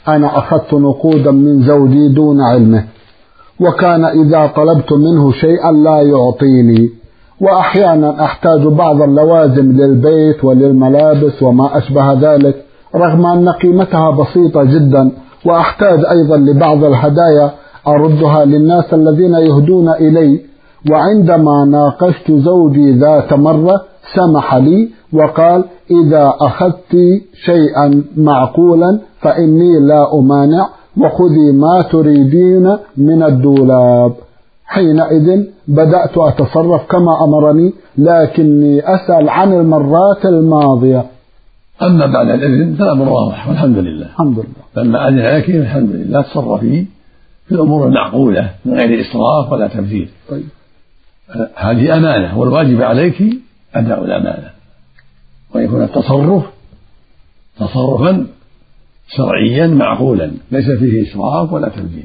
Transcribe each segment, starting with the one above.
أنا أخذت نقودا من زوجي دون علمه، وكان إذا طلبت منه شيئا لا يعطيني، وأحيانا أحتاج بعض اللوازم للبيت وللملابس وما أشبه ذلك، رغم أن قيمتها بسيطة جدا، وأحتاج أيضا لبعض الهدايا أردها للناس الذين يهدون إلي. وعندما ناقشت زوجي ذات مرة سمح لي وقال: إذا أخذت شيئا معقولا فإني لا أمانع، وخذي ما تريدين من الدولاب. حينئذ بدأت أتصرف كما أمرني، لكني أسأل عن المرات الماضية. أما بعد الإذن فالأمر واضح والحمد لله. الحمد لله. لما أذن لك الحمد لله تصرفي في الأمور المعقولة من غير إسراف ولا تبذير. طيب. هذه أمانة، والواجب عليك أداء الأمانة، ويكون التصرف تصرفا شرعيا معقولا ليس فيه إسراف ولا تبذير.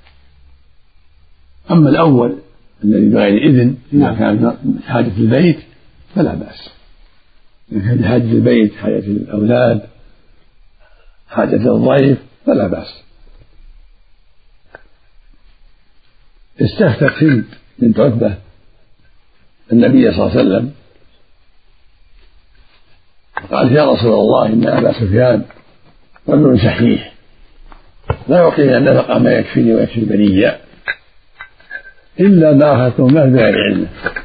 أما الأول الذي بغير إذن إذا كان حاجة البيت فلا بأس، إذا كان حاجة البيت، حاجة الأولاد، حاجة الضيف فلا بأس. استفتت هند بنت عتبة النبي صلى الله عليه وسلم قالت: يا رسول الله، إن أبا سفيان رجل شحيح لا يعطيني النفقة ما يكفيني ويكفي البنية إلا ما أخذته منه بغير علمه،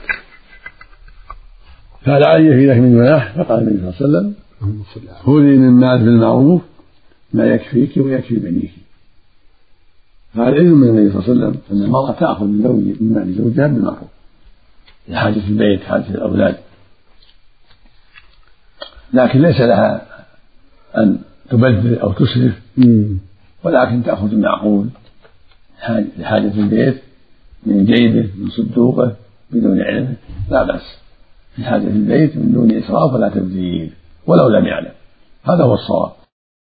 فهل علي في ذلك من جناح؟ فقال النبي صلى الله عليه وسلم: خذي من مال بالمعروف ما يكفيك ويكفي بنيك. فهذا علم من النبي صلى الله عليه وسلم أن المرأة تأخذ من مال زوجها بالمعروف لحاجة البيت، حاجة الأولاد، لكن ليس لها أن تبذر أو تسرف، ولكن تأخذ المعقول لحاجة البيت من جيبه من صندوقه بدون علم لا بأس، في حاجة البيت من دون إسراف ولا تبذير ولو لم يعلم. هذا هو الصواب.